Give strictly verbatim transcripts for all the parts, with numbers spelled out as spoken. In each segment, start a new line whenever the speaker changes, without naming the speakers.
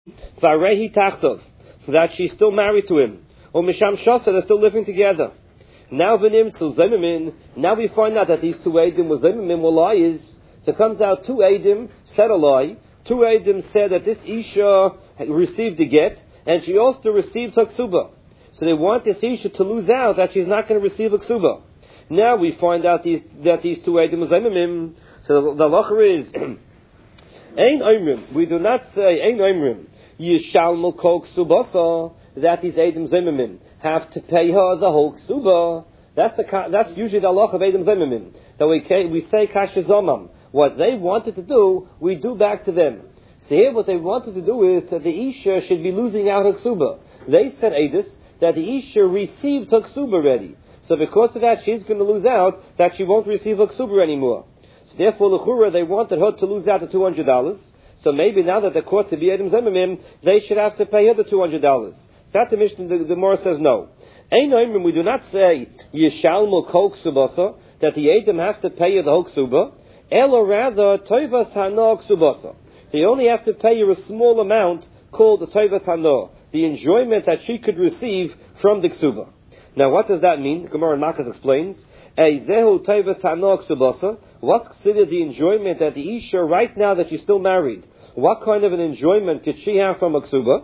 Varehi Tachtov, that she's still married to him. Or Misham Shasa, they're still living together. Now V'nimtzu Zemimin, now we find out that these two Eidim were Zemimin were liars. So it comes out two Eidim said a lie. Two Eidim said that this Isha received a get, and she also received a ksuba. So they want this Isha to lose out that she's not going to receive a ksuba. Now we find out these, that these two Eidim were Zemimin. So the, the halacha is, Ein Oimrim, we do not say, Ein Oimrim, Yishalmu Kol Ksubasa, that these Eidim Zemimin have to pay her the whole ksuba. That's the that's usually the halacha of Eidim Zemimin. That we we say Kasha Zomam. What they wanted to do, we do back to them. So here what they wanted to do is that the Isha should be losing out her ksuba. They said Eidus that the Isha received her ksuba already. So because of that, she's going to lose out, that she won't receive her ksuba anymore. So therefore, l'chura, they wanted her to lose out the two hundred dollars. So maybe now that they're caught to be Eidim Zemimin, they should have to pay her the two hundred dollars. That the Mishnah, the, the Gemara says no. Ein Oimrim, we do not say Yishalmu Kol Ksubasa, that the Eidim have to pay you the whole ksuba. Elo rather Toivas Hana Ksubasa. They only have to pay you a small amount called the Toivas Hana, the enjoyment that she could receive from the ksuba. Now, what does that mean? The Gemara in Makkos explains. Eizehu Toivas Hana Ksubasa. What's considered the enjoyment that the Isha right now that she's still married? What kind of an enjoyment could she have from a ksuba?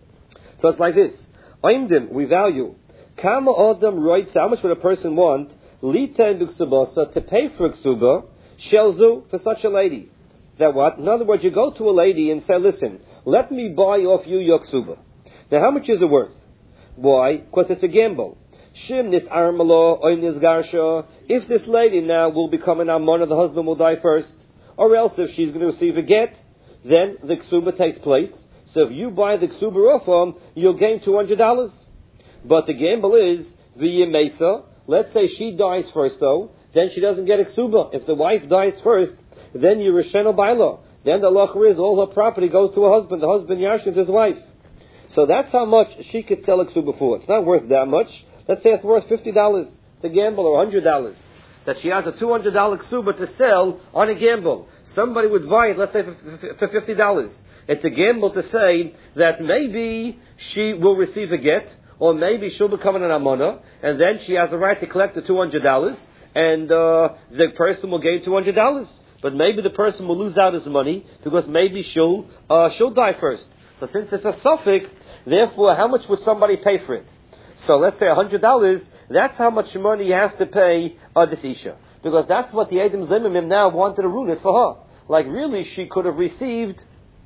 So it's like this. Oimdim, we value. Kama Adam writes, how much would a person want? Lita and Ksubasa, to pay for a ksuba, shelzu, for such a lady. That what? In other words, you go to a lady and say, listen, let me buy off you your ksuba. Now, how much is it worth? Why? Because it's a gamble. Shim nis armalo, oin nis garsha. If this lady now will become an amona, the husband will die first. Or else, if she's going to receive a get, then the ksuba takes place. So if you buy the ksuba off him, you'll gain two hundred dollars. But the gamble is, v'yemesa, let's say she dies first though, then she doesn't get a ksuba. If the wife dies first, then you resheno baila. Then the halacha is, all her property goes to her husband. The husband yashins his wife. So that's how much she could sell a ksuba for. It's not worth that much. Let's say it's worth fifty dollars to gamble, or one hundred dollars. That she has a two hundred dollars ksuba to sell on a gamble. Somebody would buy it, let's say, for fifty dollars. It's a gamble to say that maybe she will receive a get, or maybe she'll become an amona, and then she has the right to collect the two hundred dollars, and uh, the person will gain two hundred dollars. But maybe the person will lose out his money, because maybe she'll uh, she'll die first. So since it's a suffix, therefore, how much would somebody pay for it? So let's say one hundred dollars, that's how much money you have to pay uh, this Isha. Because that's what the Eidim Zemimin now wanted to ruin it for her. Like really, she could have received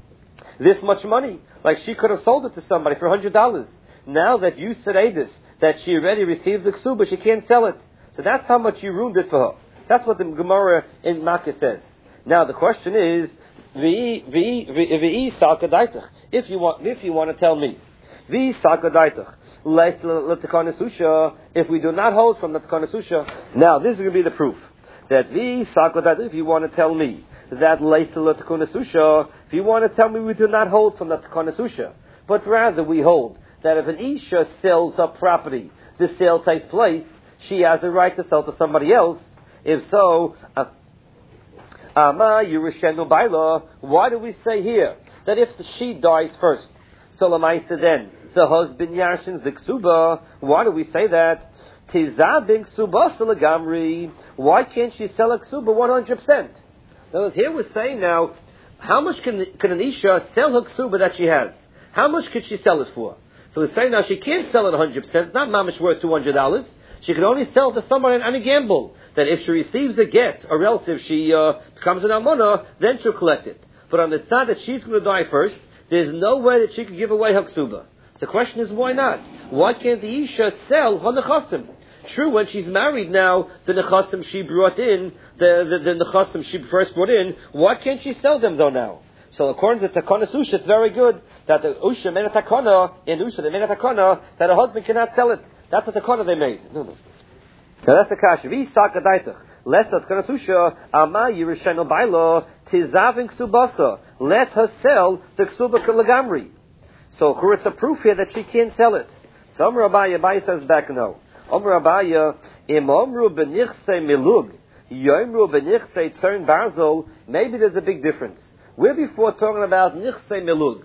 this much money. Like she could have sold it to somebody for one hundred dollars. Now that you said Eidus, that she already received the ksuba, she can't sell it. So that's how much you ruined it for her. That's what the Gemara in Makkah says. Now the question is, if you want, if you want to tell me, if we do not hold from the Takanesusha, now this is going to be the proof that if you want to tell me that if you want to tell me we do not hold from the Takanesusha, but rather we hold that if an Isha sells her property, the sale takes place, she has a right to sell to somebody else. If so, Ama Yerushennu Baila, why do we say here that if she dies first, so Lamaisa then, the husband Yashins the Ksuba, why do we say that? Tizabing Ksuba Salagamri, why can't she sell a Ksuba one hundred percent? Now, here we're saying now, how much can, can an Isha sell her Ksuba that she has? How much could she sell it for? So we're saying now she can't sell it one hundred percent, it's not mamish worth two hundred dollars. She can only sell to someone on a gamble. That if she receives a get, or else if she uh, becomes an almona, then she'll collect it. But on the side that she's going to die first, there's no way that she can give away her ksuba. The question is, why not? Why can't the Isha sell her nechasim? True, when she's married now, the nechasim she brought in, the, the, the nechasim she first brought in, why can't she sell them though now? So according to Takana Susha, it's very good that the Usha made a Takana, in Usha they made a Takana, that a husband cannot sell it. That's what the Takana they made. No, no. Now that's the kasha. Vi sakadaitach. Let us kanasusha ama yirishenu baila tizavin ksubasa. Let her sell the ksuba lagamri. So it's a proof here that she can't sell it. So Amr Abaya, Abaya says back no. Amr Abaya im omru benichse milug yomru benichse tzern barzol. Maybe there's a big difference. We're before talking about nichse milug.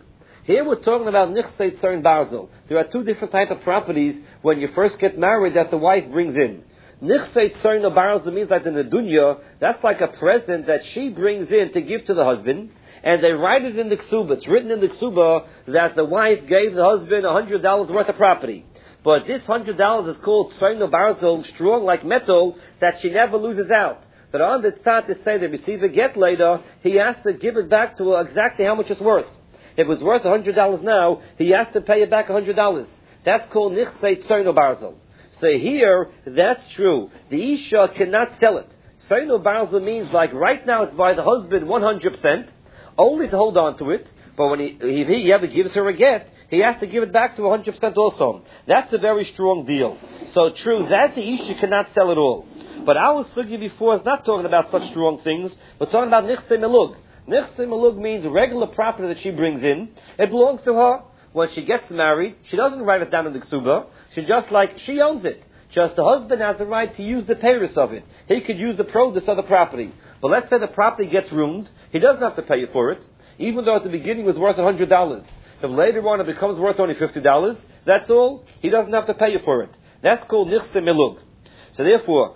Here we're talking about Nichsei Tzorin Barzel. There are two different types of properties when you first get married that the wife brings in. Nichsei Tzorin Barzel means like in the dunya, that's like a present that she brings in to give to the husband, and they write it in the ksuba. It's written in the ksuba that the wife gave the husband one hundred dollars worth of property. But this one hundred dollars is called Tzorin Barzel, strong like metal, that she never loses out. But on the tzad to say they receive a get later, he has to give it back to her exactly how much it's worth. If it was worth one hundred dollars now, he has to pay it back one hundred dollars. That's called Nichsei Tzorin Barzel. So here, that's true. The Isha cannot sell it. Tzorin Barzel means like right now it's by the husband one hundred percent, only to hold on to it, but when he, if he ever gives her a get, he has to give it back to one hundred percent also. That's a very strong deal. So true that the Isha cannot sell it all. But our sugya before is not talking about such strong things. We're talking about Nichsei Melug. Nichsei Melug means regular property that she brings in. It belongs to her. When she gets married, she doesn't write it down in the ksuba. She just like, she owns it. Just the husband has the right to use the payers of it. He could use the produce of the property. But let's say the property gets ruined. He doesn't have to pay for it. Even though at the beginning it was worth one hundred dollars. If later on it becomes worth only fifty dollars, that's all. He doesn't have to pay you for it. That's called Nichsei Melug. So therefore,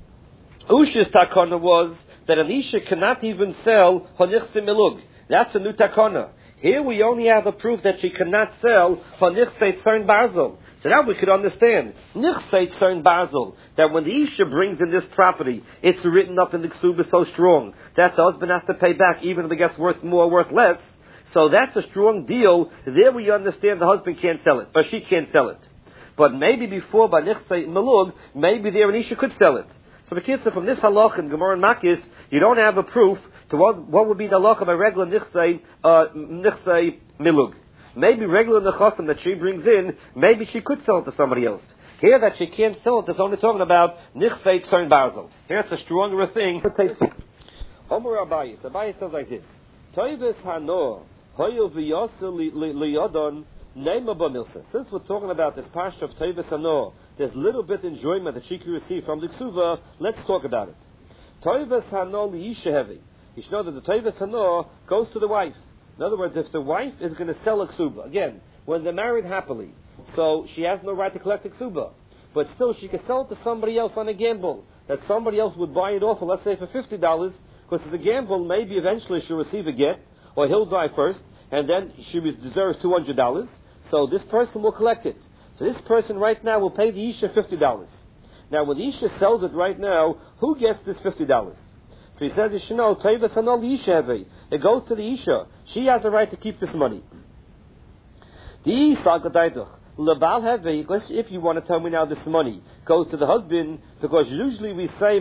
Usha's takana was that an Isha cannot even sell her Nichsei Melug. That's a new takana. Here we only have a proof that she cannot sell her Nichsei Tzorin Barzel. So now we could understand Nichsei Tzorin Barzel, that when the Isha brings in this property, it's written up in the ksuba so strong that the husband has to pay back even if it gets worth more or worth less. So that's a strong deal. There we understand the husband can't sell it, or she can't sell it. But maybe before by Nichsei Melug, maybe there an Isha could sell it. So the kids from this halach in Gemara and Makis, you don't have a proof to what, what would be the halach of a regular Nichsei uh, Nichsei Melug. Maybe regular nechasim that she brings in, maybe she could sell it to somebody else. Here that she can't sell it, it's only talking about Nichsei Tzorin Barzel. Here it's a stronger thing. Omer Abayis. Abayis says like this: Toives Hanor Hoyel V'Yosel Liyodon Neima B'Milsa. Since we're talking about this parsha of Toives Hanor, there's little bit enjoyment that she can receive from the ksuva. Let's talk about it. Toives Hanor Liyisha Heavy. You should know that the Toives Hanor goes to the wife. In other words, if the wife is going to sell a ksuba, again, when they're married happily, so she has no right to collect a ksuba, but still she can sell it to somebody else on a gamble, that somebody else would buy it off, for, let's say for fifty dollars, because it's a gamble, maybe eventually she'll receive a get, or he'll die first, and then she deserves two hundred dollars, so this person will collect it. So this person right now will pay the Isha fifty dollars. Now when the Isha sells it right now, who gets this fifty dollars? So he says, you know, it goes to the Isha. She has the right to keep this money. If you want to tell me now this money goes to the husband, because usually we say,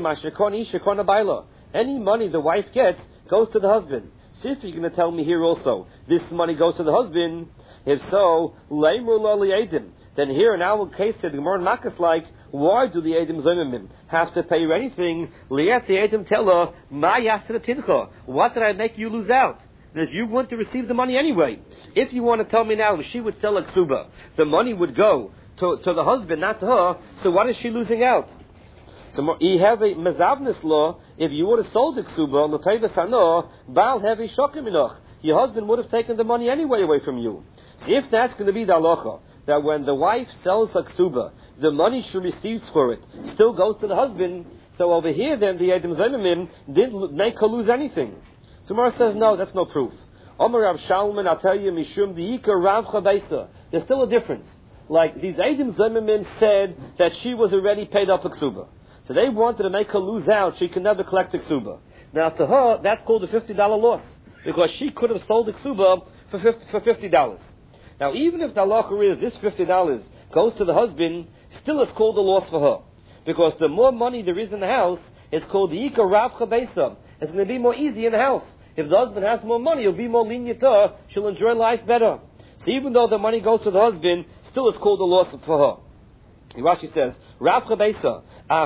any money the wife gets goes to the husband. See if you're going to tell me here also, this money goes to the husband. If so, then here in our case, the Gemara Makas like, why do the Edim Zomimim have to pay you anything? Liat the Edim tell her, Ma Yasir Tincha. What did I make you lose out? Because you want to receive the money anyway. If you want to tell me now, if she would sell a ksuba, the money would go to, to the husband, not to her, so what is she losing out? So you have a mezavnis law, if you would have sold the ksuba, l'tayvas hanor, bal heavy shokim inoch. Your husband would have taken the money anyway away from you. If that's going to be the halacha, that when the wife sells a ksuba, the money she receives for it still goes to the husband, so over here then the Edim Zomimim didn't make her lose anything. So Mara says, no, that's no proof. Omer Rav Shalman, I'll tell you, Mishum Diika Rav Chabeisa. There's still a difference. Like, these Edim Zomimim said that she was already paid up a ksuba. So they wanted to make her lose out, she could never collect the ksuba. Now to her, that's called a fifty dollars loss, because she could have sold the ksuba for fifty dollars. Now even if the halacha is this fifty dollars goes to the husband, still it's called a loss for her. Because the more money there is in the house, it's called the Ika Rav Chabeisa. It's going to be more easy in the house. If the husband has more money, he'll be more lenient to her, she'll enjoy life better. So even though the money goes to the husband, still it's called a loss for her. Rashi says, Rav Chabeisa,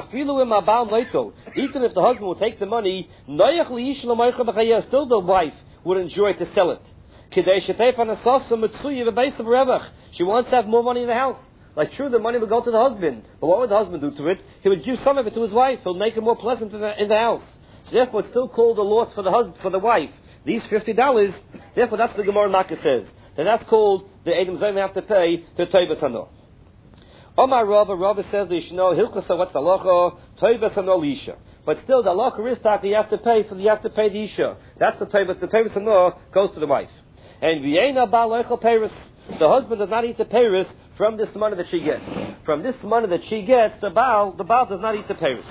even if the husband will take the money, still the wife would enjoy to sell it. She wants to have more money in the house. Like, true, the money would go to the husband, but what would the husband do to it? He would give some of it to his wife. He'll make it more pleasant in the, in the house. So therefore, it's still called a loss for the husband, for the wife. These fifty dollars, therefore, that's what the Gemara Makkah says. then that's called the Edom Zayim have to pay to Toibas Hano. Omar Rava, Rava says the Yishno, Hilchasa, what's the halacha? Toibas Hano Lisha. But still, the halacha is that you have to pay for the, you have to pay the Isha. That's the Toibas, the Toibas Hano goes to the wife. And V'yena Ba Loichel Peiris. The husband does not eat the Peiris from this money that she gets. From this money that she gets, the Baal, the Baal does not eat the Peiris.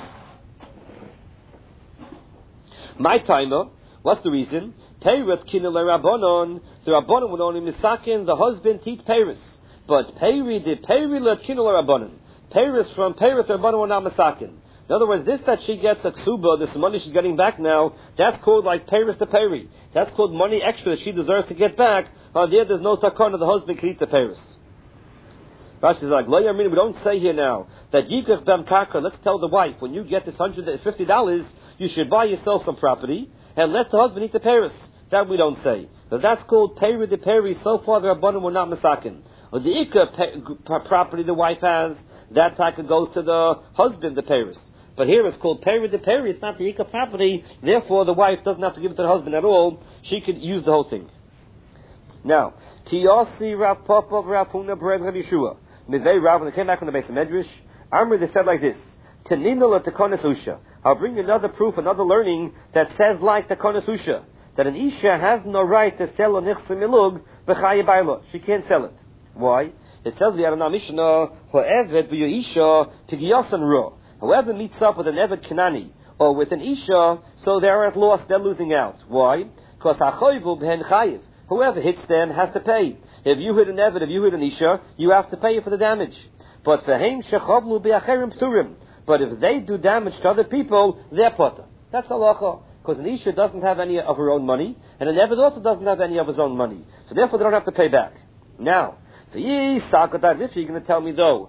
My timer, what's the reason? Peiris kinel Rabbanon. The Rabbanon would only misakin the husband to eat Peiris. But Peiri the Peiri le kinel Rabbanon. Peiris from Peiris the Rabbanon would not misakin. In other words, this that she gets at Ksuba, this money she's getting back now, that's called like Peiris to Peiri. That's called money extra that she deserves to get back. On there, there's no takana, the husband can eat the Peiris. Rashi is like, Lo Yamin, we don't say here now that Yikach Bem Karka, let's tell the wife, when you get this one hundred fifty dollars, you should buy yourself some property and let the husband eat the Peiris. That we don't say. But that's called Peiri de Peiri. So far, the Rabbanim were not misakin. Or the Ikka pe- property the wife has, that taka goes to the husband, the Peiris. But here it's called Peiri de Peiri. It's not the Ikka property. Therefore, the wife doesn't have to give it to the husband at all. She could use the whole thing. Now, Tiyasi Rav Papa Rav Huna Bered Rav Yeshua. Mivei Rav, when they came back from the base of Medrash, Amri, they said like this: Tenina la Tekonis Usha. I'll bring you another proof, another learning that says like Tekonis Usha, that an Isha has no right to sell a Nichse Milug b'Chaye Bailo. She can't sell it. Why? It tells the Arana Mishnah, Ho'eved b'yo Isha Tigiyosan Ro. Whoever meets up with an Eved Kanani or with an Isha, so they're at loss, they're losing out. Why? Because Achoivu b'hen Chayiv. Whoever hits them has to pay. If you hit an Eved, if you hit an Isha, you have to pay for the damage. But for Hein Shechavlu b'acherim pturim. But if they do damage to other people, they're potter. That's halacha. Because an Isha doesn't have any of her own money, and an Eved also doesn't have any of his own money. So therefore they don't have to pay back. Now, if you're going to tell me though,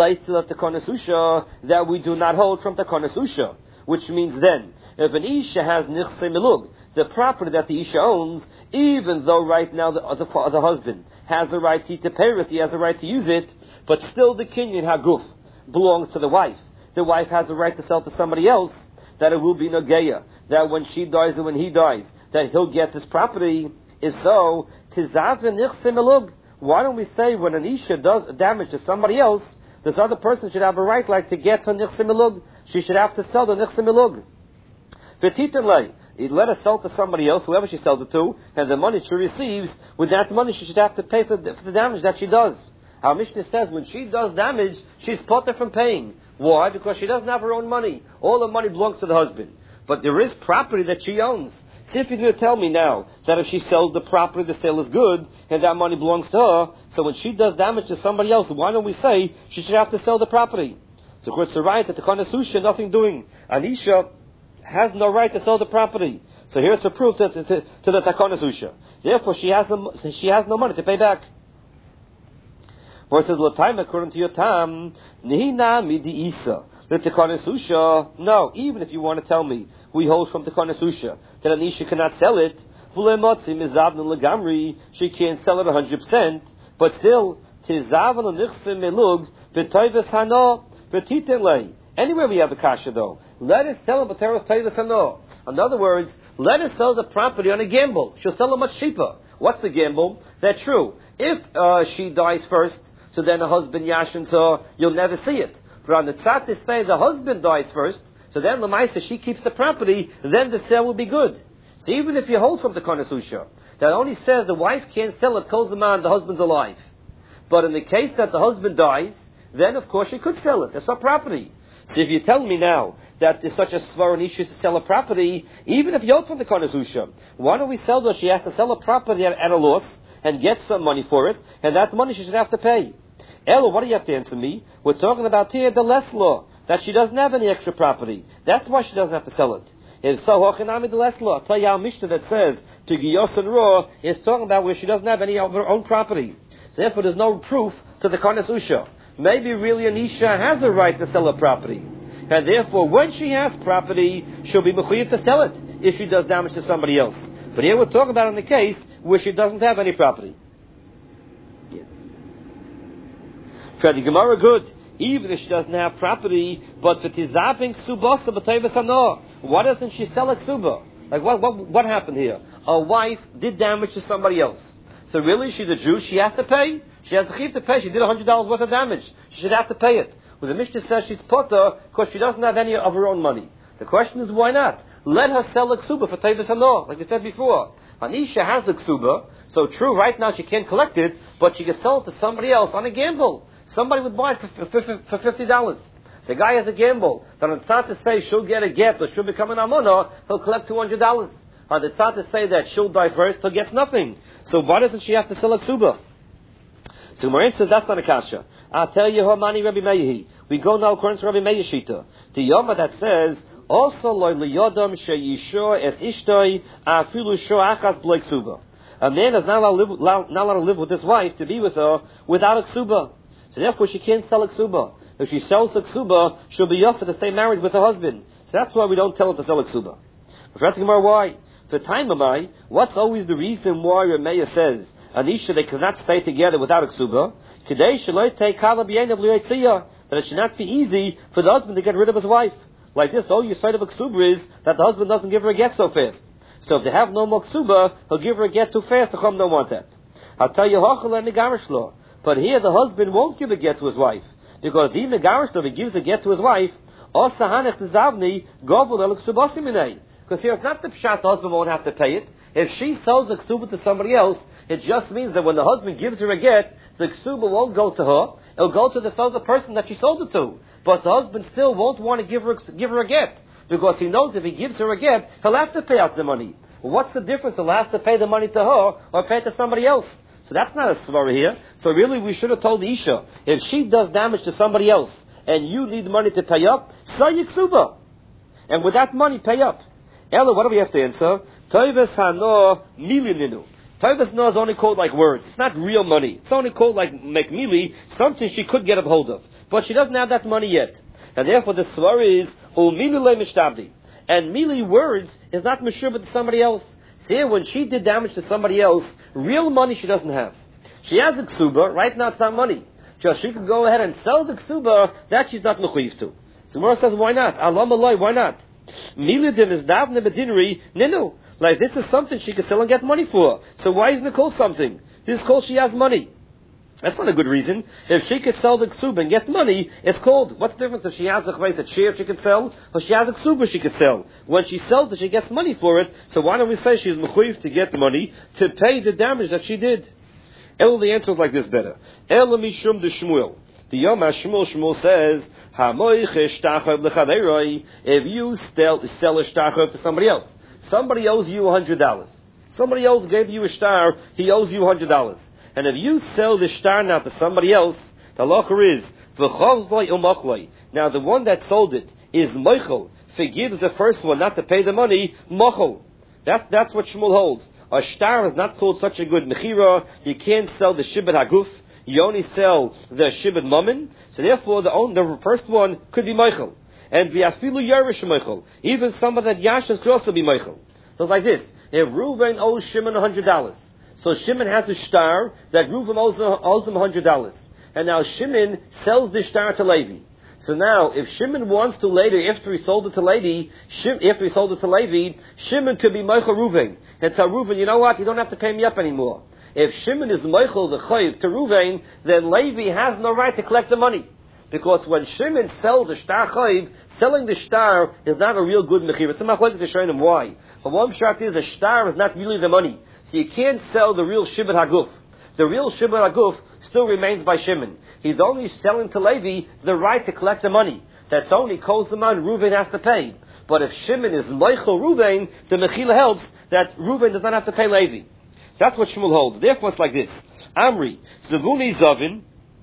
that we do not hold from Tekonis Usha, which means then, if an Isha has Nichse Milug, the property that the Isha owns, even though right now the, the, the husband has the right to eat the Peiris, he has the right to use it, but still the Kinyan Haguf belongs to the wife. The wife has the right to sell to somebody else, that it will be Nageya, that when she dies and when he dies, that he'll get this property. If so, Tizav Nichse Milug. Why don't we say when an Isha does damage to somebody else, this other person should have a right like to get her Nichse Milug. She should have to sell the Nichse Milug. V'titanlei, let her sell to somebody else, whoever she sells it to, and the money she receives, with that money she should have to pay for the, for the damage that she does. Our Mishnah says when she does damage, she's potter from paying. Why? Because she doesn't have her own money. All the money belongs to the husband. But there is property that she owns. See if you're going to tell me now that if she sells the property, the sale is good, and that money belongs to her, so when she does damage to somebody else, why don't we say she should have to sell the property? So it's the right that the Tekonis Usha, nothing doing. An Isha has no right to sell the property. So here's the proof to, to, to the Tekonis Usha. Therefore, she has, no, she has no money to pay back. For it says, L'taim, according to your time, Nihina midi Isa. The Tekonis Usha, no, even if you want to tell me, we hold from Tekonis Usha, that an Isha cannot sell it, she can't sell it one hundred percent, but still, anywhere we have a kasha though, let us sell it, in other words, let us sell the property on a gamble. She'll sell it much cheaper. What's the gamble? That's true. If uh, she dies first, so then her husband yashins her, you'll never see it. But on the tzat say the husband dies first, so then Lamaisa, she keeps the property, then the sale will be good. So even if you hold from the Tekonis Usha, that only says the wife can't sell it, calls the man, the husband's alive. But in the case that the husband dies, then of course she could sell it. That's her property. So if you tell me now that there's such a svar an issue to sell a property, even if you hold from the Tekonis Usha, why don't we sell her? She has to sell a property at, at a loss and get some money for it, and that money she should have to pay. Ella, what do you have to answer me? We're talking about here the less law, that she doesn't have any extra property. That's why she doesn't have to sell it. If so, Hochanami the less law. I'll tell you our Mishnah that says to Giyos and Ra is talking about where she doesn't have any of her own property. So therefore, there's no proof to the Tekonis Usha. Maybe really an Isha has a right to sell a property, and therefore, when she has property, she'll be mechuyev to sell it if she does damage to somebody else. But here we're talking about in the case where she doesn't have any property. For the Gemara, good. Even if she doesn't have property, but for tizaping subasa b'tayvas hanoah, why doesn't she sell a ksuba? Like what, what? What happened here? A wife did damage to somebody else. So really, she's a Jew, she has to pay. She has the chiv to pay. She did one hundred dollars worth of damage. She should have to pay it. Well, the Mishnah says she's potter because she doesn't have any of her own money. The question is, why not? Let her sell the ksuba for Tevis Hanor, like we said before. Anisha has the ksuba, so true, right now she can't collect it, but she can sell it to somebody else on a gamble. Somebody would buy it for, for, for fifty dollars. The guy has a gamble. That on tzad to say she'll get a get or she'll become an amona, he'll collect two hundred dollars. On the tzad to say that she'll die first, he'll get nothing. So why doesn't she have to sell a ksuba? So Marin says that's not a kasha. I'll tell you how many Rabbi Meir. We go now according to Rabbi Meir Shita. The Yoma that says, also loy liyodam sheyishor es ishtoi afilu shor achas b'lei ksuba. A man is not allowed, to live, not allowed to live with his wife, to be with her, without a ksuba. So therefore she can't sell a ksuba. If she sells a ksuba, she'll be yosef to stay married with her husband. So that's why we don't tell her to sell a ksuba. We're asking her why. For time am I, what's always the reason why Rameya says, Anisha, they cannot stay together without a ksuba? Kadei shaloi take kala b'yenav li'etziyah. That it should not be easy for the husband to get rid of his wife. Like this, all you sight of a ksuba is that the husband doesn't give her a get so fast. So if they have no more ksuba, he'll give her a get too fast. The chum don't want that. I'll tell you, but here the husband won't give a get to his wife. Because the megarish, if he gives a get to his wife, because here it's not the pshat, the husband won't have to pay it. If she sells a ksuba to somebody else, it just means that when the husband gives her a get, the ksuba won't go to her, it'll go to the other person that she sold it to. But the husband still won't want to give her, give her a get, because he knows if he gives her a get, he'll have to pay out the money. Well, what's the difference? He'll have to pay the money to her, or pay it to somebody else. So that's not a svara here. So really we should have told the Isha, if she does damage to somebody else, and you need money to pay up, sell your ksuba. And with that money, pay up. Ella, what do we have to answer? Toivas hano milininu. Toivas no is only called like words. It's not real money. It's only called like mekmili, something she could get a hold of. But she doesn't have that money yet. And therefore the svara is, umilile mishtabdi. And mili words is not mishubah to somebody else. See, when she did damage to somebody else, real money she doesn't have. She has a ksuba, right now it's not money. Just she could go ahead and sell the ksuba, that she's not mechuyev to. So Mora says, why not? Alam aloi, why not? Milidim is davne bedinri ninu. Like this is something she could sell and get money for. So why isn't it called something? This is called she has money. That's not a good reason. If she could sell the ksuba and get money, it's called. What's the difference if she has a chvais, a chair she could sell, or she has a ksuba she could sell? When she sells it, she gets money for it. So why don't we say she's mechuyev to get money to pay the damage that she did? El, the answer is like this better. El mishum de Shmuel. The Yom HaShmuel, Shmuel says, Hamoich shtachov lechaveroi. If you sell, sell a shtachov to somebody else, somebody owes you one hundred dollars. Somebody else gave you a star, he owes you one hundred dollars. And if you sell the star now to somebody else, the halacha is, v'chovzloi umachloi. Now the one that sold it is mochel, forgives the first one not to pay the money, mochel. That's, that's what Shmuel holds. A star is not called such a good mechira. You can't sell the shibud haguf. You only sell the shibud mammon. So therefore, the, own, the first one could be mochel. And v'afilu yarish mochel. Even somebody that yashas could also be mochel. So it's like this. If Reuven owes Shimon one hundred dollars, so Shimon has a star that Reuven owes, owes him one hundred dollars. And now Shimon sells the star to Levi. So now, if Shimon wants to later, after he sold it to Levi, Shim, after he sold it to Levi, Shimon could be Meichel Reuven. And tell Reuven, you know what, you don't have to pay me up anymore. If Shimon is Meichel the Chayiv to Reuven, then Levi has no right to collect the money. Because when Shimon sells the star Chayiv, selling the star is not a real good mechira. So I'm to show him why. But one shart is, a star is not really the money. So you can't sell the real Shibud Haguf. The real Shibud Haguf still remains by Shimon. He's only selling to Levi the right to collect the money. That's only Kol Zaman Reuven has to pay. But if Shimon is Meichel Reuven, the Mechila helps that Reuven does not have to pay Levi. That's what Shmuel holds. Therefore it's like this. Amri, Zavuni Zavin.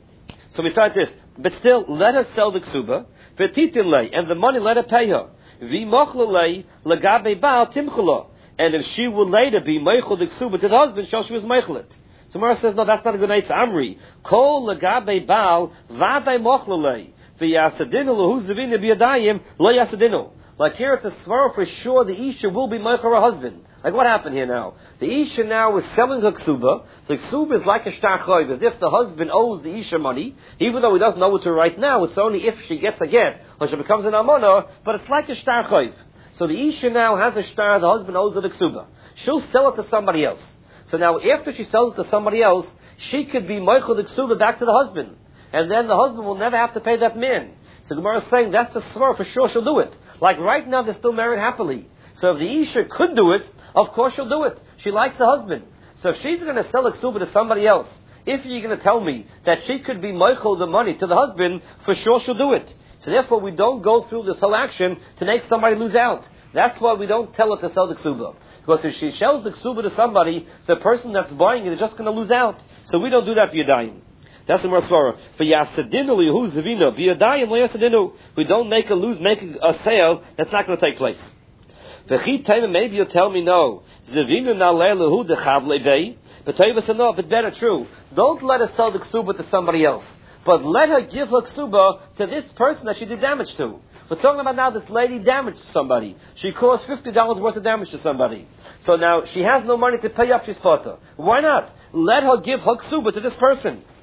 So we start this. But still, let her sell the ksuba. V'titin lei, and the money let her pay her. V'mochla lei, lagabe baal timchula. And if she will later be meichel the ksuba to the husband, shall she was meichel it. So Mara says, no, that's not a good night to Amri. Kol lagabe baal, v'adai mochla lei. V'yasadinu lehu zavina b'yadayim, lo yasadinu. Like here it's a svara for sure the Isha will be meichel her husband. Like what happened here now? The Isha now is selling her ksuba. The ksuba is like a shtar choiv, as if the husband owes the Isha money, even though he doesn't know it to her right now. It's only if she gets a get, or she becomes an amona, but it's like a shtar choiv. So the Isha now has a shtar, the husband owes her the ksuba. She'll sell it to somebody else. So now, after she sells it to somebody else, she could be Moichel the Ksuba back to the husband. And then the husband will never have to pay that man. So Gemara is saying that's the svar, for sure she'll do it. Like right now, they're still married happily. So if the Isha could do it, of course she'll do it. She likes the husband. So if she's going to sell a Ksuba to somebody else, if you're going to tell me that she could be Moichel the money to the husband, for sure she'll do it. So therefore, we don't go through this whole action to make somebody lose out. That's why we don't tell her to sell the Ksuba. Because if she sells the Ksuba to somebody, the person that's buying it is just going to lose out. So we don't do that for Yadayim. That's the Marsvara. For Yasadinu, Yehu Zavina, Yadayim, Yasadinu. We don't make a lose, make a sale that's not going to take place. Maybe you'll tell me no. Zavina na le'lehu dechav le'vei. But Taiva said no, but better true. Don't let her sell the Ksuba to somebody else. But let her give her Ksuba to this person that she did damage to. We're talking about now this lady damaged somebody. She caused fifty dollars worth of damage to somebody. So now she has no money to pay up Shis Potter. Why not? Let her give her Ksuba to this person.